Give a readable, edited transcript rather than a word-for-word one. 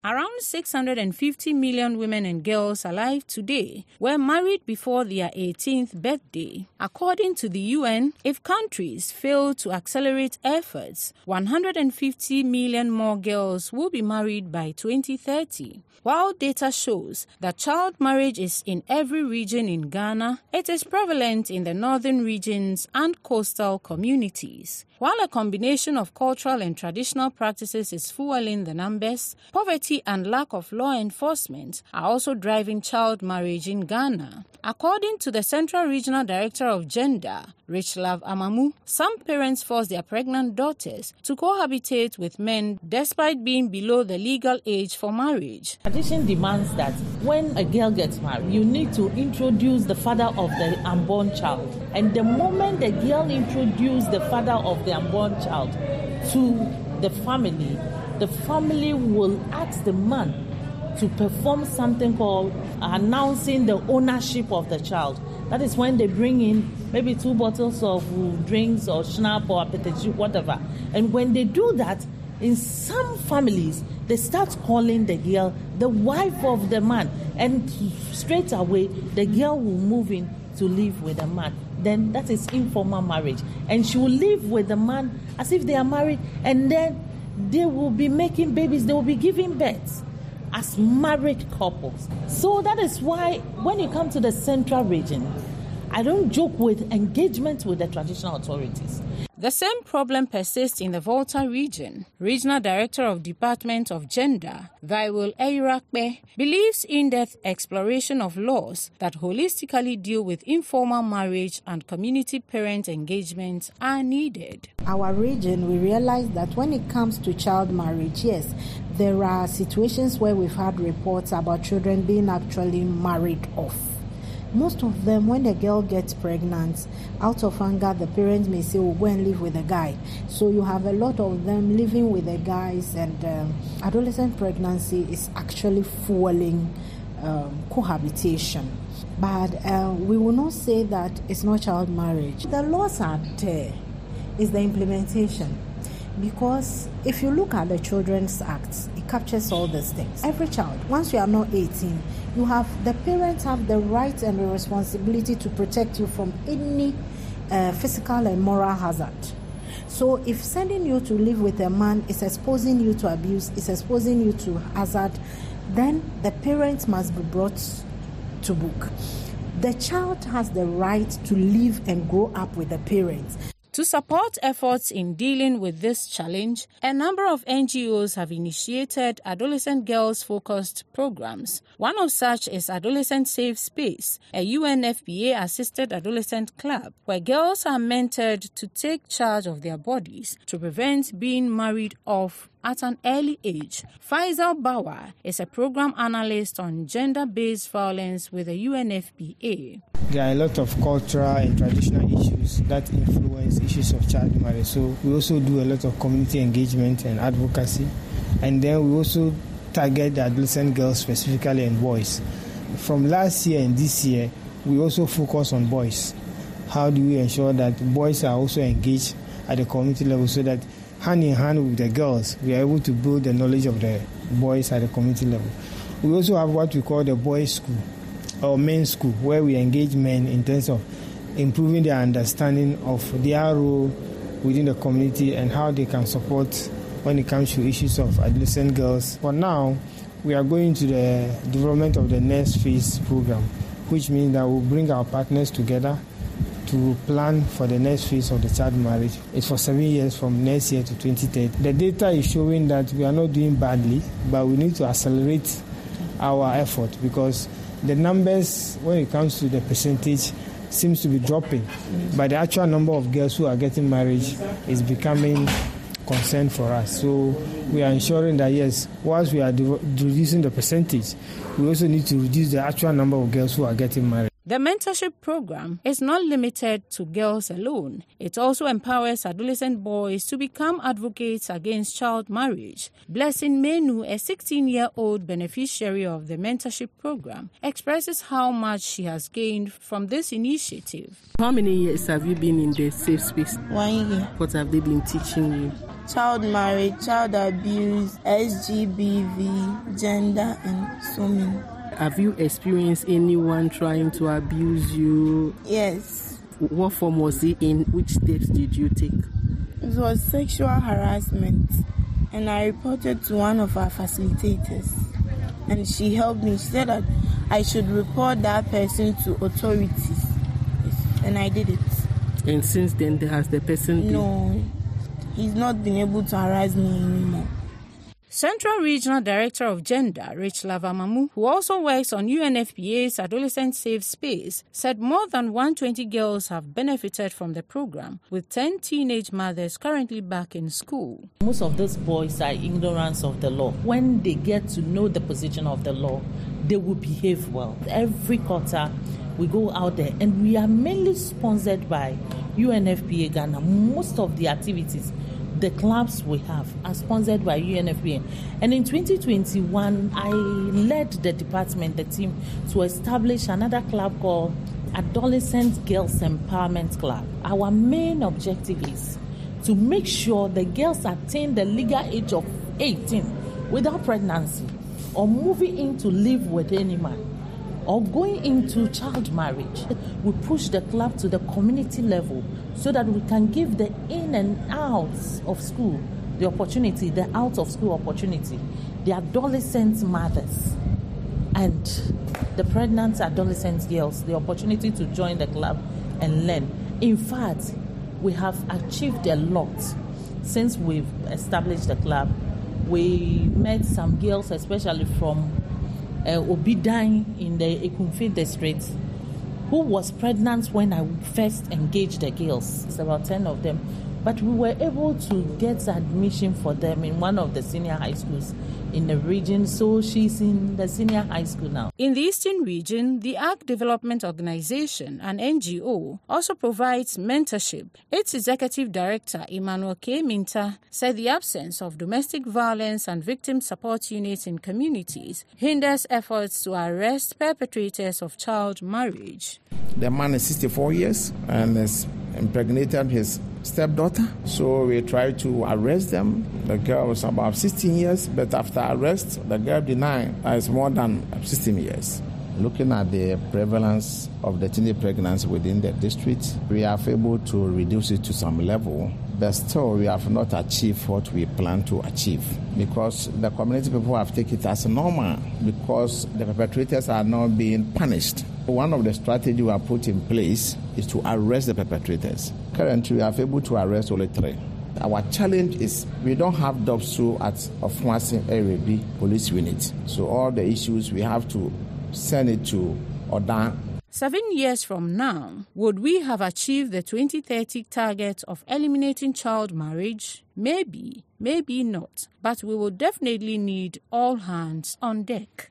Around 650 million women and girls alive today were married before their 18th birthday. According to the UN, if countries fail to accelerate efforts, 150 million more girls will be married by 2030. While data shows that child marriage is in every region in Ghana, it is prevalent in the northern regions and coastal communities. While a combination of cultural and traditional practices is fueling the numbers, poverty and lack of law enforcement are also driving child marriage in Ghana. According to the Central Regional Director of Gender, Richlove Amamu, some parents force their pregnant daughters to cohabitate with men despite being below the legal age for marriage. Tradition demands that when a girl gets married, you need to introduce the father of the unborn child. And the moment the girl introduces the father of the unborn child to the family will ask the man to perform something called announcing the ownership of the child. That is when they bring in maybe 2 bottles of drinks or schnapp or aperitif, whatever. And when they do that, in some families, they start calling the girl the wife of the man. And straight away, the girl will move in to live with the man. Then that is informal marriage. And she will live with the man as if they are married. And then they will be making babies. They will be giving birth as married couples. So that is why when you come to the central region, I don't joke with engagement with the traditional authorities. The same problem persists in the Volta region. Regional Director of Department of Gender, Vaiwul Eirakbe, believes in-depth exploration of laws that holistically deal with informal marriage and community parent engagement are needed. Our region, we realize that when it comes to child marriage, yes, there are situations where we've had reports about children being actually married off. Most of them, when a girl gets pregnant, out of anger, the parents may say, go and live with a guy. So you have a lot of them living with the guys, and adolescent pregnancy is actually fueling cohabitation. But we will not say that it's not child marriage. The laws are there. It's the implementation. Because if you look at the Children's Act, it captures all these things. Every child, once you are not 18, the parents have the right and the responsibility to protect you from any physical and moral hazard. So if sending you to live with a man is exposing you to abuse, is exposing you to hazard, then the parents must be brought to book. The child has the right to live and grow up with the parents. To support efforts in dealing with this challenge, a number of NGOs have initiated adolescent girls-focused programs. One of such is Adolescent Safe Space, a UNFPA-assisted adolescent club where girls are mentored to take charge of their bodies to prevent being married off at an early age. Faisal Bawa is a program analyst on gender-based violence with the UNFPA. There are a lot of cultural and traditional issues that influence issues of child marriage. So we also do a lot of community engagement and advocacy. And then we also target the adolescent girls specifically and boys. From last year and this year, we also focus on boys. How do we ensure that boys are also engaged at the community level so that hand in hand with the girls, we are able to build the knowledge of the boys at the community level. We also have what we call the boys' school or men's school, where we engage men in terms of improving their understanding of their role within the community and how they can support when it comes to issues of adolescent girls. For now, we are going to the development of the next phase program, which means that we'll bring our partners together to plan for the next phase of the child marriage. It's for 7 years from next year to 2030. The data is showing that we are not doing badly, but we need to accelerate our effort because the numbers, when it comes to the percentage, seems to be dropping. But the actual number of girls who are getting married is becoming concern for us. So we are ensuring that, yes, whilst we are reducing the percentage, we also need to reduce the actual number of girls who are getting married. The mentorship program is not limited to girls alone. It also empowers adolescent boys to become advocates against child marriage. Blessing Menu, a 16-year-old beneficiary of the mentorship program, expresses how much she has gained from this initiative. How many years have you been in the safe space? 1 year. What have they been teaching you? Child marriage, child abuse, SGBV, gender, and so many. Have you experienced anyone trying to abuse you? Yes. What form was it in? Which steps did you take? It was sexual harassment, and I reported to one of our facilitators, and she helped me. She said that I should report that person to authorities, and I did it. And since then, has the person been? No, he's not been able to harass me anymore. Central Regional Director of Gender, Rich Lavamamu, who also works on UNFPA's Adolescent Safe Space, said more than 120 girls have benefited from the program, with 10 teenage mothers currently back in school. Most of those boys are ignorant of the law. When they get to know the position of the law, they will behave well. Every quarter, we go out there, and we are mainly sponsored by UNFPA Ghana. Most of the activities, the clubs we have are sponsored by UNFPA. And in 2021, I led the department, the team, to establish another club called Adolescent Girls Empowerment Club. Our main objective is to make sure the girls attain the legal age of 18 without pregnancy or moving in to live with any man or going into child marriage. We push the club to the community level so that we can give the in and out of school the opportunity, the out of school opportunity, the adolescent mothers and the pregnant adolescent girls the opportunity to join the club and learn. In fact, we have achieved a lot since we've established the club. We met some girls, especially from Obidan in the Ekumfi district, who was pregnant when I first engaged the girls. It's about 10 of them. But we were able to get admission for them in one of the senior high schools in the region, so she's in the senior high school now. In the Eastern region, the Ag Development Organization, an NGO, also provides mentorship. Its executive director, Emmanuel K. Minta, said the absence of domestic violence and victim support units in communities hinders efforts to arrest perpetrators of child marriage. The man is 64 years and has impregnated his stepdaughter. So we tried to arrest them. The girl was about 16 years, but after arrest, the girl denied that it's more than 16 years. Looking at the prevalence of the teenage pregnancy within the district, we are able to reduce it to some level, but still we have not achieved what we plan to achieve because the community people have taken it as normal because the perpetrators are not being punished. One of the strategies we have put in place is to arrest the perpetrators. Currently, we are able to arrest only 3. Our challenge is we don't have DOPSU at Ofuasin Erebi police unit. So all the issues we have to send it to Odan. 7 years from now, would we have achieved the 2030 target of eliminating child marriage? Maybe, maybe not. But we will definitely need all hands on deck.